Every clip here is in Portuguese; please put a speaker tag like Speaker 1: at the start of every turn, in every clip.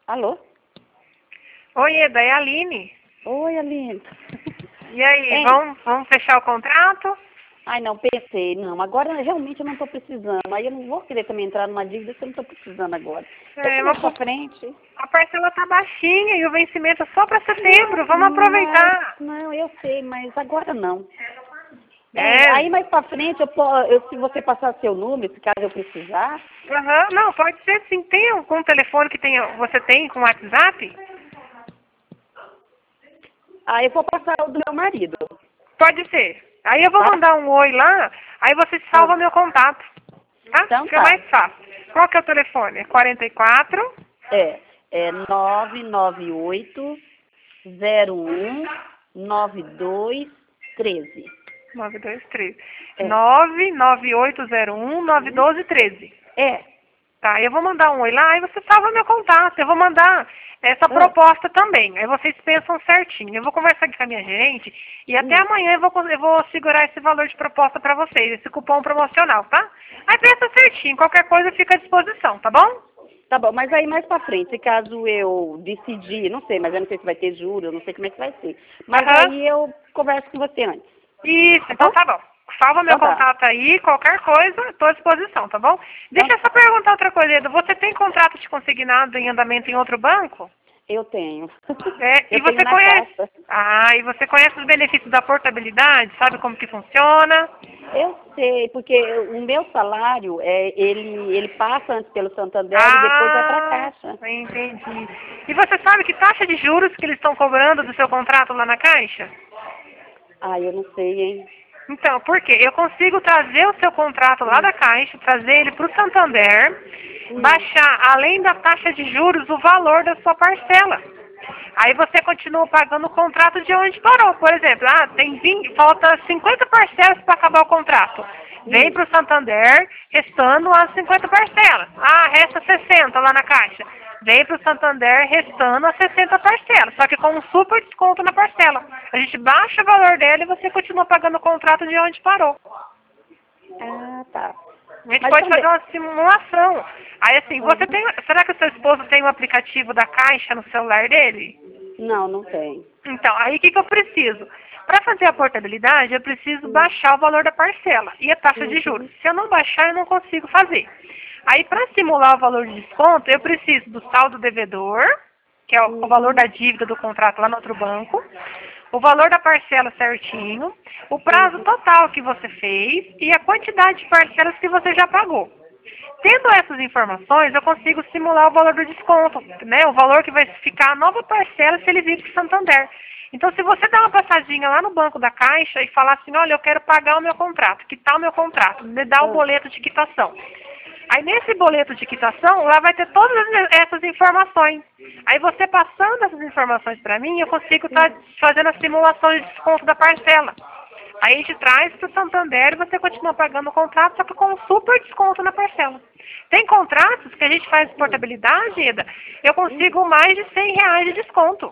Speaker 1: Alô?
Speaker 2: Oi, Eda, é a Aline.
Speaker 1: Oi, Aline.
Speaker 2: E aí,
Speaker 1: Hein?
Speaker 2: vamos fechar o contrato?
Speaker 1: Ai, não, pensei, não. Agora realmente eu não estou precisando. Aí eu não vou querer também entrar numa dívida se eu não estou precisando agora. Deixa mais pra frente.
Speaker 2: A parcela tá baixinha e o vencimento é só para setembro. Vamos aproveitar.
Speaker 1: Não, eu sei, mas agora não.
Speaker 2: É.
Speaker 1: Aí mais pra frente, se você passar seu número, se caso eu precisar.
Speaker 2: Aham, não, pode ser sim. Tem algum telefone que você tem com WhatsApp?
Speaker 1: Aí eu vou passar o do meu marido.
Speaker 2: Pode ser. Aí eu vou
Speaker 1: Tá?
Speaker 2: mandar um oi lá, aí você salva meu contato. Tá?
Speaker 1: Então
Speaker 2: Fica
Speaker 1: tá.
Speaker 2: mais fácil. Qual que é o telefone? É 44?
Speaker 1: É 998019213.
Speaker 2: 923.
Speaker 1: É.
Speaker 2: 99801-91213.
Speaker 1: É.
Speaker 2: Tá, eu vou mandar um oi lá e você salva meu contato. Eu vou mandar essa
Speaker 1: Ah,
Speaker 2: proposta também. Aí vocês pensam certinho. Eu vou conversar aqui com a minha gerente e até amanhã eu vou segurar esse valor de proposta para vocês, esse cupom promocional, tá? Aí pensa certinho. Qualquer coisa fica à disposição, tá bom?
Speaker 1: Tá bom, mas aí mais pra frente, caso eu decidir, não sei, mas eu não sei se vai ter juros, eu não sei como é que vai ser. Mas
Speaker 2: Aham.
Speaker 1: aí eu converso com você antes.
Speaker 2: Isso,
Speaker 1: Tá
Speaker 2: então
Speaker 1: bom?
Speaker 2: tá bom. Salva meu
Speaker 1: Então tá.
Speaker 2: contato aí, qualquer coisa, estou à disposição, tá bom? Deixa eu só perguntar outra coisa, Edu. Você tem contrato de consignado em andamento em outro banco?
Speaker 1: Eu tenho.
Speaker 2: É, e
Speaker 1: Eu tenho
Speaker 2: você
Speaker 1: na
Speaker 2: conhece?
Speaker 1: caixa.
Speaker 2: Ah, e você conhece os benefícios da portabilidade? Sabe como que funciona?
Speaker 1: Eu sei, porque o meu salário, ele passa antes pelo Santander e depois vai pra
Speaker 2: Ah,
Speaker 1: caixa.
Speaker 2: entendi. E você sabe que taxa de juros que eles estão cobrando do seu contrato lá na Caixa?
Speaker 1: Ah, eu não sei, hein?
Speaker 2: Então, por quê? Eu consigo trazer o seu contrato lá da Caixa, trazer ele para o Santander, baixar, além da taxa de juros, o valor da sua parcela. Aí você continua pagando o contrato de onde parou. Por exemplo, tem 20, falta 50 parcelas para acabar o contrato. Vem para o Santander, restando as 50 parcelas. Ah, resta 60 lá na Caixa. Vem para o Santander, restando as 60 parcelas. Só que com um super desconto na parcela. A gente baixa o valor dela e você continua pagando o contrato de onde parou.
Speaker 1: Ah, tá.
Speaker 2: A gente
Speaker 1: Mas
Speaker 2: pode
Speaker 1: também.
Speaker 2: fazer uma simulação. Aí assim, será que o seu esposo tem um aplicativo da Caixa no celular dele?
Speaker 1: Não, não tem.
Speaker 2: Então, aí o que eu preciso? Para fazer a portabilidade, eu preciso baixar o valor da parcela e a taxa de juros. Se eu não baixar, eu não consigo fazer. Aí, para simular o valor de desconto, eu preciso do saldo devedor, que é o valor da dívida do contrato lá no outro banco, o valor da parcela certinho, o prazo total que você fez e a quantidade de parcelas que você já pagou. Tendo essas informações, eu consigo simular o valor do desconto, né? O valor que vai ficar a nova parcela se ele vir para o Santander. Então, se você dar uma passadinha lá no banco da Caixa e falar assim, olha, eu quero pagar o meu contrato, quitar o meu contrato, me dá o boleto de quitação. Aí, nesse boleto de quitação, lá vai ter todas essas informações. Aí, você passando essas informações para mim, eu consigo estar fazendo a simulação de desconto da parcela. Aí a gente traz para o Santander e você continua pagando o contrato, só que com um super desconto na parcela. Tem contratos que a gente faz portabilidade, Eda, eu consigo mais de R$ 100 de desconto.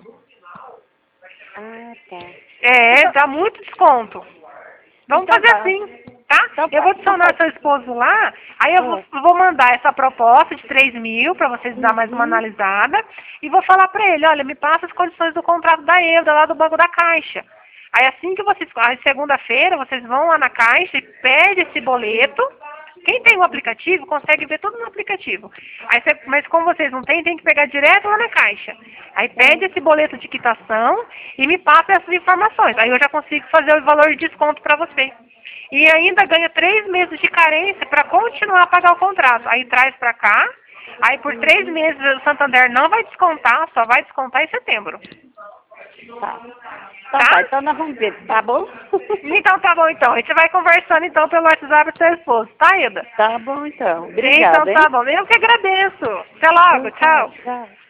Speaker 1: Ah, tá.
Speaker 2: É, dá muito desconto. Vamos
Speaker 1: Então
Speaker 2: fazer
Speaker 1: tá.
Speaker 2: assim, tá?
Speaker 1: Então
Speaker 2: Eu vou
Speaker 1: então
Speaker 2: adicionar seu esposo lá, aí eu vou mandar essa proposta de 3.000 para vocês dar mais uma analisada e vou falar para ele, olha, me passa as condições do contrato da Euda, lá do Banco da Caixa. Aí assim que vocês, aí segunda-feira, vocês vão lá na Caixa e pedem esse boleto. Quem tem o aplicativo consegue ver tudo no aplicativo. Aí mas como vocês não têm, tem que pegar direto lá na Caixa. Aí pede esse boleto de quitação e me passa essas informações. Aí eu já consigo fazer o valor de desconto para você. E ainda ganha 3 meses de carência para continuar a pagar o contrato. Aí traz para cá. Aí por 3 meses o Santander não vai descontar, só vai descontar em setembro.
Speaker 1: Tá. Então tá, então nós vamos ver, tá bom?
Speaker 2: Então tá bom então. A gente vai conversando então pelo WhatsApp do seu esposo, tá, Ida?
Speaker 1: Tá bom então.
Speaker 2: Então
Speaker 1: Obrigada,
Speaker 2: tá
Speaker 1: hein?
Speaker 2: bom. Eu que agradeço. Até logo. Tchau.
Speaker 1: Tchau.